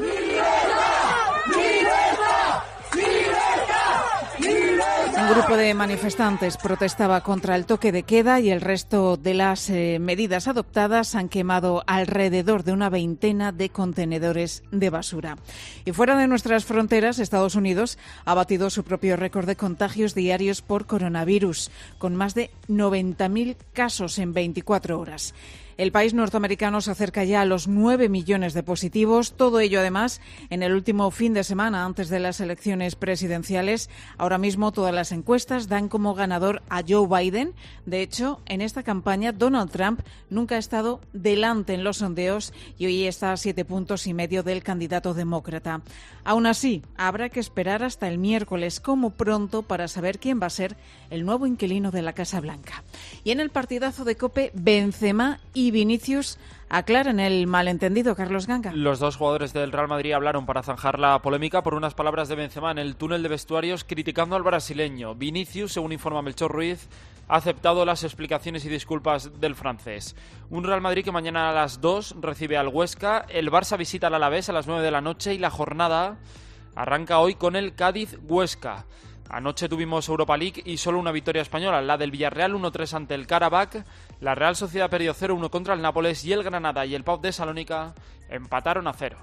Un grupo de manifestantes protestaba contra el toque de queda y el resto de las eh, medidas adoptadas han quemado alrededor de una veintena de contenedores de basura. Y fuera de nuestras fronteras, Estados Unidos ha batido su propio récord de contagios diarios por coronavirus, con más de noventa mil casos en veinticuatro horas. El país norteamericano se acerca ya a los nueve millones de positivos, todo ello además en el último fin de semana antes de las elecciones presidenciales. Ahora mismo todas las encuestas dan como ganador a Joe Biden. De hecho, en esta campaña Donald Trump nunca ha estado delante en los sondeos y hoy está a siete puntos y medio del candidato demócrata. Aún así, habrá que esperar hasta el miércoles como pronto para saber quién va a ser el nuevo inquilino de la Casa Blanca. Y en el partidazo de COPE, Benzema y Vinicius aclaran el malentendido. Carlos Ganga. Los dos jugadores del Real Madrid hablaron para zanjar la polémica por unas palabras de Benzema en el túnel de vestuarios criticando al brasileño. Vinicius, según informa Melchor Ruiz, ha aceptado las explicaciones y disculpas del francés. Un Real Madrid que mañana a las dos recibe al Huesca, el Barça visita al Alavés a las nueve de la noche y la jornada arranca hoy con el Cádiz-Huesca. Anoche tuvimos Europa League y solo una victoria española, la del Villarreal uno tres ante el Karabakh. La Real Sociedad perdió cero uno contra el Nápoles y el Granada y el P A O de Salónica empataron a cero.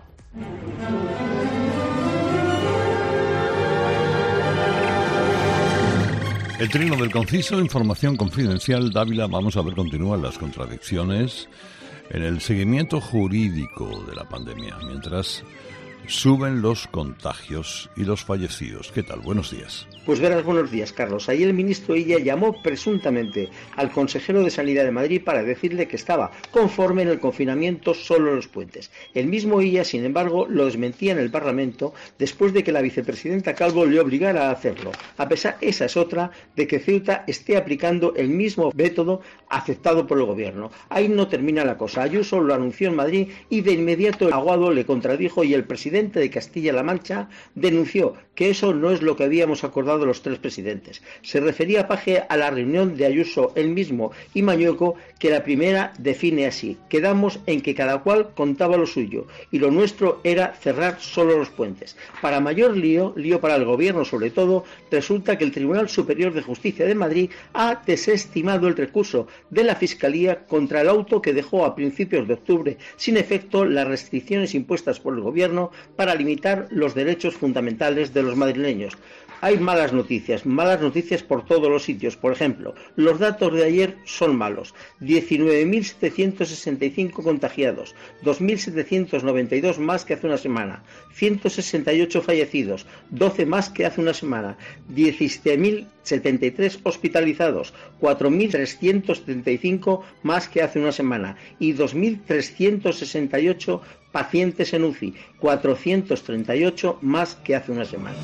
El trino del conciso, información confidencial. Dávila, vamos a ver, continúan las contradicciones en el seguimiento jurídico de la pandemia, mientras suben los contagios y los fallecidos. ¿Qué tal? Buenos días. Pues verás, buenos días, Carlos. Ayer el ministro Illa llamó presuntamente al consejero de Sanidad de Madrid para decirle que estaba conforme en el confinamiento solo en los puentes. El mismo Illa, sin embargo, lo desmentía en el Parlamento después de que la vicepresidenta Calvo le obligara a hacerlo. A pesar, esa es otra, de que Ceuta esté aplicando el mismo método aceptado por el gobierno. Ahí no termina la cosa. Ayuso lo anunció en Madrid y de inmediato Aguado le contradijo y el presidente de Castilla-La Mancha denunció que eso no es lo que habíamos acordado de los tres presidentes. Se refería Paje a la reunión de Ayuso él mismo y Mañueco, que la primera define así: quedamos en que cada cual contaba lo suyo y lo nuestro era cerrar solo los puentes. Para mayor lío, lío para el gobierno sobre todo, resulta que el Tribunal Superior de Justicia de Madrid ha desestimado el recurso de la Fiscalía contra el auto que dejó a principios de octubre sin efecto las restricciones impuestas por el gobierno para limitar los derechos fundamentales de los madrileños. Hay malas noticias, malas noticias por todos los sitios. Por ejemplo, los datos de ayer son malos. diecinueve mil setecientos sesenta y cinco contagiados, dos mil setecientos noventa y dos más que hace una semana, ciento sesenta y ocho fallecidos, doce más que hace una semana, diecisiete mil setenta y tres hospitalizados, cuatro mil trescientos setenta y cinco más que hace una semana y dos mil trescientos sesenta y ocho pacientes en U C I, cuatrocientos treinta y ocho más que hace una semana.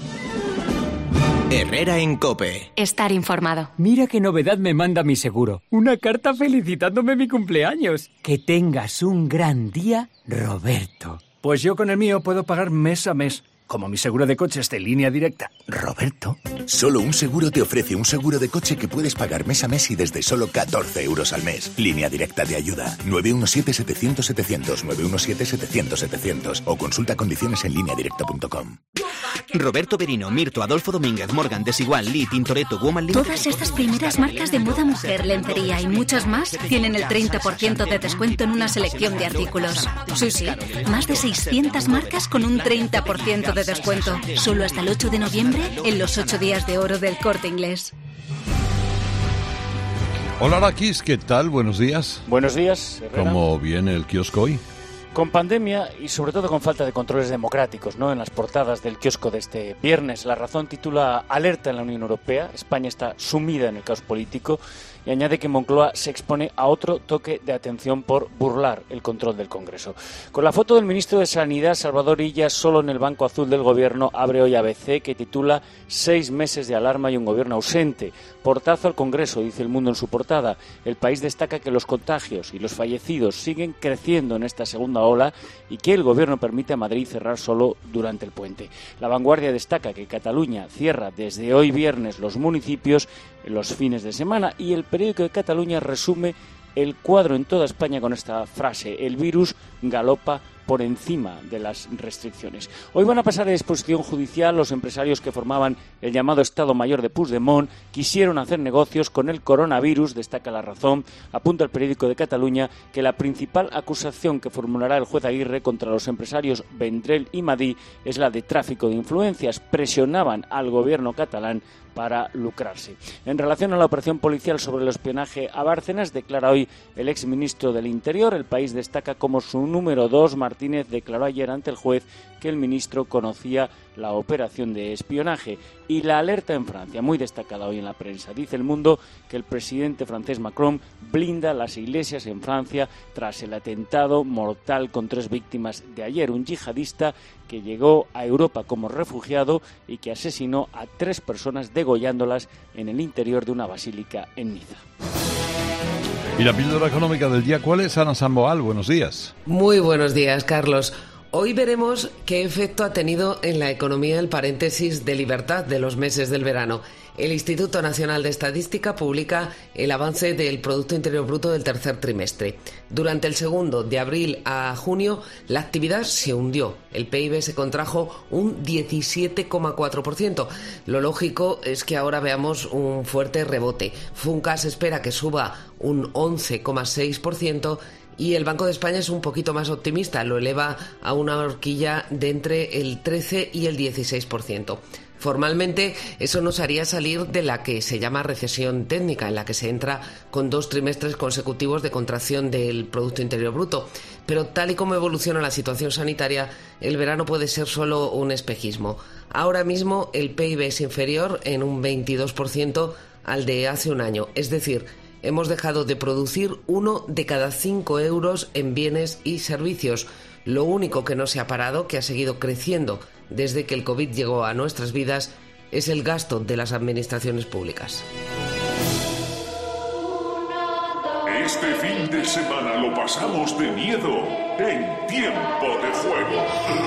Herrera en COPE. Estar informado. Mira qué novedad me manda mi seguro. Una carta felicitándome mi cumpleaños. Que tengas un gran día, Roberto. Pues yo con el mío puedo pagar mes a mes. Como mi seguro de coche es de Línea Directa. Roberto. Solo un seguro te ofrece un seguro de coche que puedes pagar mes a mes y desde solo catorce euros al mes. Línea Directa de ayuda. nueve uno siete, setecientos, setecientos, nueve uno siete, setecientos, setecientos o consulta condiciones en línea directa punto com. Roberto Perino, Mirto, Adolfo Domínguez, Morgan, Desigual, Lee, Tintoretto, Woman Limited... Todas estas primeras marcas de moda mujer, lencería y muchas más tienen el treinta por ciento de descuento en una selección de artículos. Sí, sí, más de seiscientas marcas con un treinta por ciento de descuento. Solo hasta el ocho de noviembre en los ocho días de oro del Corte Inglés. Hola Araquis, ¿qué tal? Buenos días. Buenos días, Herrera. ¿Cómo viene el kiosco hoy? Con pandemia y sobre todo con falta de controles democráticos, ¿no? En las portadas del kiosco de este viernes, La Razón titula Alerta en la Unión Europea, España está sumida en el caos político, y añade que Moncloa se expone a otro toque de atención por burlar el control del Congreso. Con la foto del ministro de Sanidad, Salvador Illa, solo en el banco azul del gobierno, abre hoy A B C, que titula Seis meses de alarma y un gobierno ausente. Portazo al Congreso, dice El Mundo en su portada. El país destaca que los contagios y los fallecidos siguen creciendo en esta segunda ola y que el gobierno permite a Madrid cerrar solo durante el puente. La Vanguardia destaca que Cataluña cierra desde hoy viernes los municipios en los fines de semana y el periódico de Cataluña resume el cuadro en toda España con esta frase: el virus galopa por encima de las restricciones. Hoy van a pasar a disposición judicial los empresarios que formaban el llamado Estado Mayor de Puigdemont, quisieron hacer negocios con el coronavirus, destaca La Razón, apunta el periódico de Cataluña que la principal acusación que formulará el juez Aguirre contra los empresarios Vendrell y Madí es la de tráfico de influencias, presionaban al gobierno catalán para lucrarse. En relación a la operación policial sobre el espionaje a Bárcenas, declara hoy el exministro del Interior. El País destaca como su número dos, Martínez, declaró ayer ante el juez que el ministro conocía la operación de espionaje. Y la alerta en Francia, muy destacada hoy en la prensa. Dice El Mundo que el presidente francés Macron blinda las iglesias en Francia tras el atentado mortal con tres víctimas de ayer. Un yihadista que llegó a Europa como refugiado y que asesinó a tres personas degollándolas en el interior de una basílica en Niza. ¿Y la píldora económica del día cuál es? Ana Samboal, buenos días. Muy buenos días, Carlos. Hoy veremos qué efecto ha tenido en la economía el paréntesis de libertad de los meses del verano. El Instituto Nacional de Estadística publica el avance del Producto Interior Bruto del tercer trimestre. Durante el segundo, de abril a junio, la actividad se hundió. El P I B se contrajo un diecisiete coma cuatro por ciento. Lo lógico es que ahora veamos un fuerte rebote. Funcas espera que suba un once coma seis por ciento. Y el Banco de España es un poquito más optimista, lo eleva a una horquilla de entre el trece y el dieciséis por ciento. Formalmente, eso nos haría salir de la que se llama recesión técnica, en la que se entra con dos trimestres consecutivos de contracción del Producto Interior Bruto. Pero tal y como evoluciona la situación sanitaria, el verano puede ser solo un espejismo. Ahora mismo el P I B es inferior en un veintidós por ciento al de hace un año, es decir, hemos dejado de producir uno de cada cinco euros en bienes y servicios. Lo único que no se ha parado, que ha seguido creciendo desde que el COVID llegó a nuestras vidas, es el gasto de las administraciones públicas. Este fin de semana lo pasamos de miedo en Tiempo de Juego.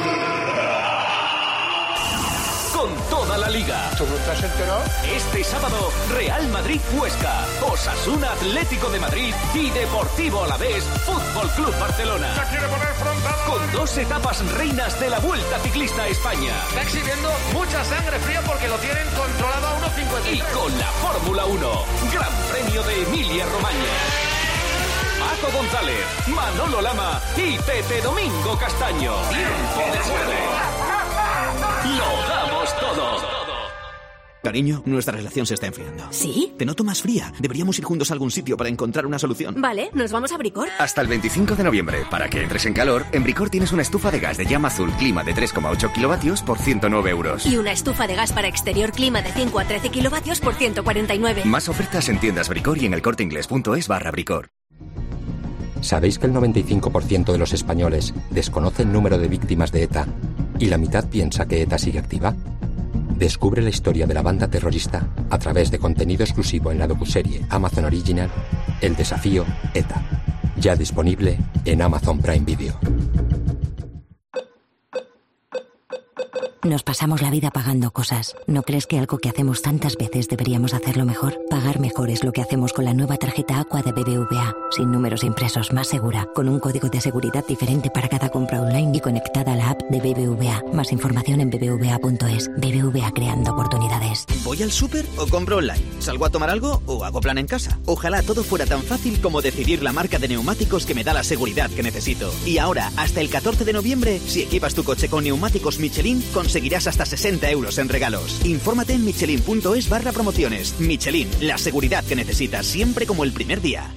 Con toda la liga. ¿Tú no estás enterado? Este sábado, Real Madrid-Huesca, Osasuna Atlético de Madrid y Deportivo Alavés Fútbol Club Barcelona. ¡Se quiere poner frontal! Con dos etapas reinas de la Vuelta Ciclista a España. Está exhibiendo mucha sangre fría porque lo tienen controlado a uno cincuenta y tres. Y con la Fórmula uno, Gran Premio de Emilia-Romagna. Paco González, Manolo Lama y Pepe Domingo Castaño. Tiempo de Juego. Lo damos todo. Cariño, nuestra relación se está enfriando. ¿Sí? Te noto más fría. Deberíamos ir juntos a algún sitio para encontrar una solución. Vale, ¿nos vamos a Bricor? Hasta el veinticinco de noviembre, para que entres en calor, en Bricor tienes una estufa de gas de llama azul clima de tres coma ocho kilovatios por ciento nueve euros. Y una estufa de gas para exterior clima de cinco a trece kilovatios por ciento cuarenta y nueve. Más ofertas en tiendas Bricor y en elcorteingles.es barra Bricor. ¿Sabéis que el noventa y cinco por ciento de los españoles desconoce el número de víctimas de ETA y la mitad piensa que ETA sigue activa? Descubre la historia de la banda terrorista a través de contenido exclusivo en la docuserie Amazon Original El desafío ETA, ya disponible en Amazon Prime Video. Nos pasamos la vida pagando cosas. ¿No crees que algo que hacemos tantas veces deberíamos hacerlo mejor? Pagar mejor es lo que hacemos con la nueva tarjeta Aqua de B B V A. Sin números impresos, más segura, con un código de seguridad diferente para cada compra online y conectada a la app de B B V A. Más información en b b v a punto es. B B V A, creando oportunidades. ¿Voy al súper o compro online? ¿Salgo a tomar algo o hago plan en casa? Ojalá todo fuera tan fácil como decidir la marca de neumáticos que me da la seguridad que necesito. Y ahora, hasta el catorce de noviembre, si equipas tu coche con neumáticos Michelin, conseguirás hasta sesenta euros en regalos. Infórmate en michelin punto es barra promociones. Michelin, la seguridad que necesitas siempre como el primer día.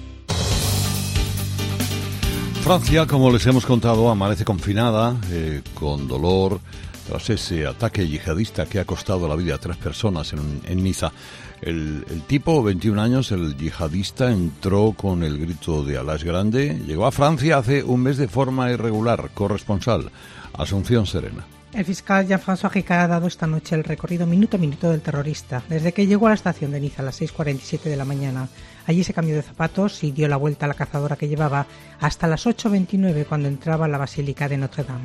Francia, como les hemos contado, amanece confinada, eh, con dolor, tras ese ataque yihadista que ha costado la vida a tres personas en, en Niza. El, el tipo, veintiún años, el yihadista, entró con el grito de Alá es grande, llegó a Francia hace un mes de forma irregular. Corresponsal, Asunción Serena. El fiscal Jean-François Ricard ha dado esta noche el recorrido minuto a minuto del terrorista, desde que llegó a la estación de Niza a las seis cuarenta y siete de la mañana. Allí se cambió de zapatos y dio la vuelta a la cazadora que llevaba hasta las ocho veintinueve, cuando entraba a la Basílica de Notre Dame.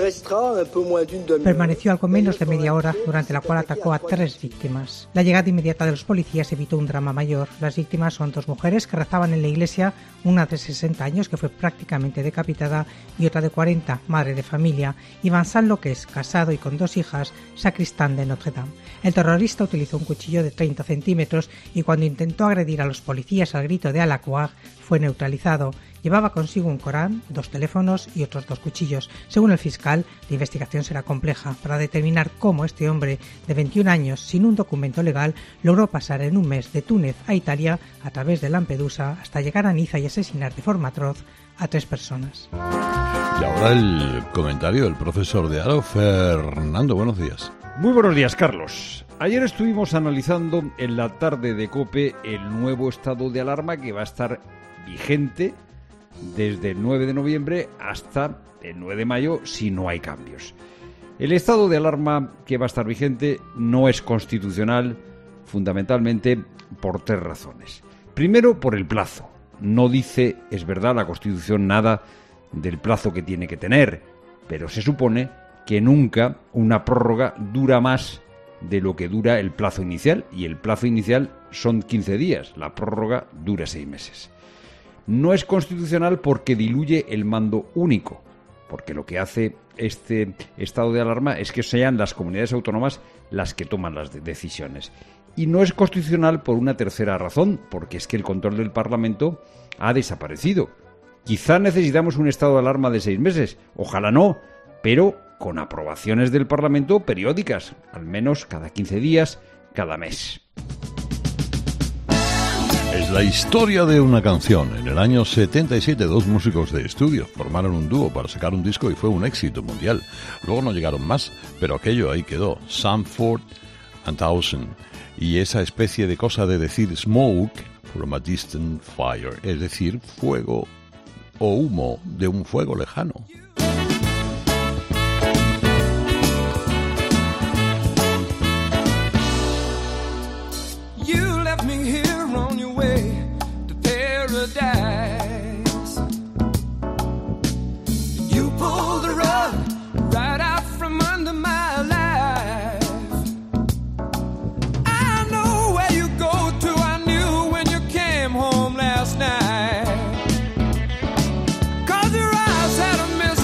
Permaneció algo menos de media hora, durante la cual atacó a tres víctimas. La llegada inmediata de los policías evitó un drama mayor. Las víctimas son dos mujeres que rezaban en la iglesia, una de sesenta años que fue prácticamente decapitada y otra de cuarenta, madre de familia, y Vincent Loques, casado y con dos hijas, sacristán de Notre Dame. El terrorista utilizó un cuchillo de treinta centímetros y cuando intentó agredir a los policías al grito de Alá Akbar, fue neutralizado. Llevaba consigo un Corán, dos teléfonos y otros dos cuchillos. Según el fiscal, la investigación será compleja para determinar cómo este hombre de veintiún años, sin un documento legal, logró pasar en un mes de Túnez a Italia a través de Lampedusa hasta llegar a Niza y asesinar de forma atroz a tres personas. Y ahora el comentario del profesor de Aro, Fernando. Buenos días. Muy buenos días, Carlos. Ayer estuvimos analizando en la tarde de COPE el nuevo estado de alarma que va a estar vigente desde el nueve de noviembre hasta el nueve de mayo si no hay cambios. El estado de alarma que va a estar vigente no es constitucional, fundamentalmente por tres razones. Primero, por el plazo. No dice, es verdad, la Constitución nada del plazo que tiene que tener, pero se supone que nunca una prórroga dura más de lo que dura el plazo inicial, y el plazo inicial son quince días, la prórroga dura seis meses. No es constitucional porque diluye el mando único, porque lo que hace este estado de alarma es que sean las comunidades autónomas las que toman las decisiones. Y no es constitucional por una tercera razón, porque es que el control del Parlamento ha desaparecido. Quizá necesitamos un estado de alarma de seis meses, ojalá no, pero con aprobaciones del Parlamento periódicas, al menos cada quince días, cada mes. Es la historia de una canción. En el año setenta y siete, dos músicos de estudio formaron un dúo para sacar un disco y fue un éxito mundial. Luego no llegaron más, pero aquello ahí quedó. Sanford and Townsend. Y esa especie de cosa de decir smoke from a distant fire, es decir, fuego o humo de un fuego lejano. You pulled the rug right out from under my life. I know where you go to, I knew when you came home last night. 'Cause your eyes had a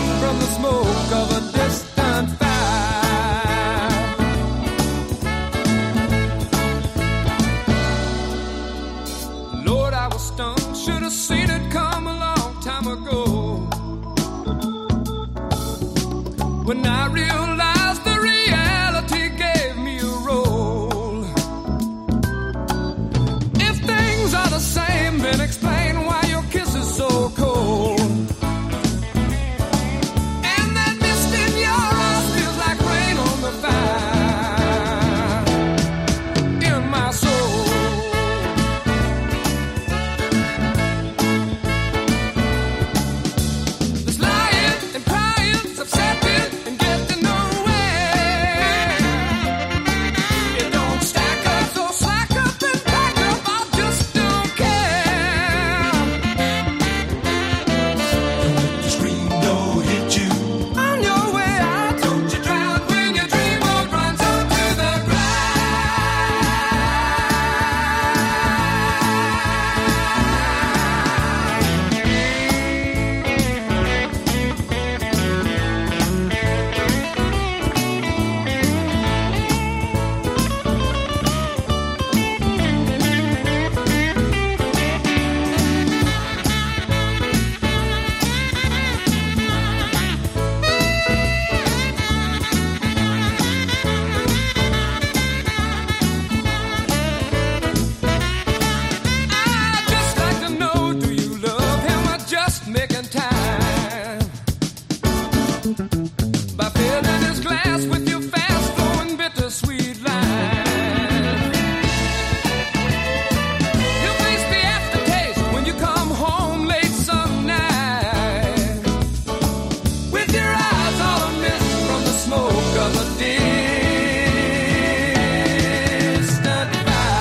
smoke of a distant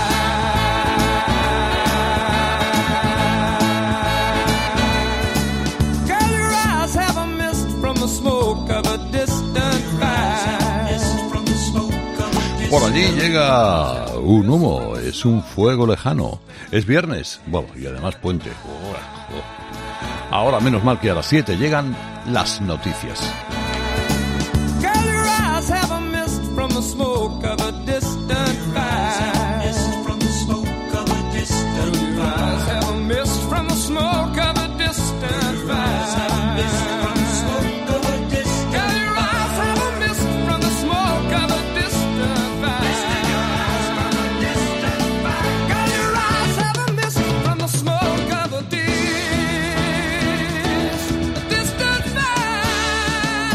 fire. Girl, your eyes have a mist from the smoke of a distant fire. Por allí llega un humo, es un fuego lejano. Es viernes, bueno, y además puente. Oh, oh. Ahora, menos mal que a las siete llegan las noticias. Girl, your eyes have a mist from the smoke of a distant fire. From the smoke of a distant fire. Your eyes have a mist from the smoke of a distant fire.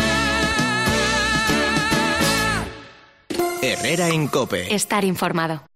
Herrera en COPE. Estar informado.